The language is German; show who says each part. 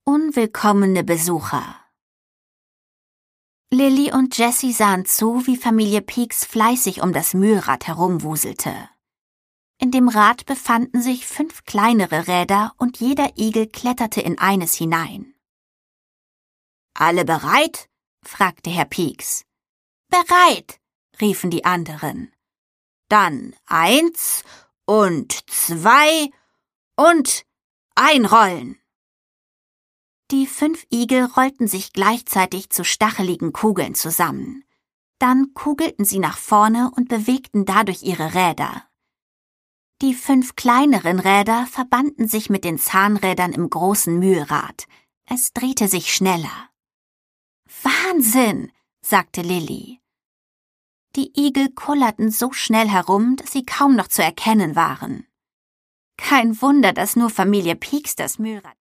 Speaker 1: Unwillkommene Besucher. Lilly und Jessie sahen zu, wie Familie Peaks fleißig um das Mühlrad herumwuselte. In dem Rad befanden sich 5 kleinere Räder und jeder Igel kletterte in eines hinein. »Alle bereit?« fragte Herr Peaks. »Bereit«, riefen die anderen. »Dann 1 und 2 und einrollen!« Die 5 Igel rollten sich gleichzeitig zu stacheligen Kugeln zusammen. Dann kugelten sie nach vorne und bewegten dadurch ihre Räder. Die 5 kleineren Räder verbanden sich mit den Zahnrädern im großen Mühlrad. Es drehte sich schneller. »Wahnsinn«, sagte Lilly. Die Igel kullerten so schnell herum, dass sie kaum noch zu erkennen waren. Kein Wunder, dass nur Familie Peaks das Mühlrad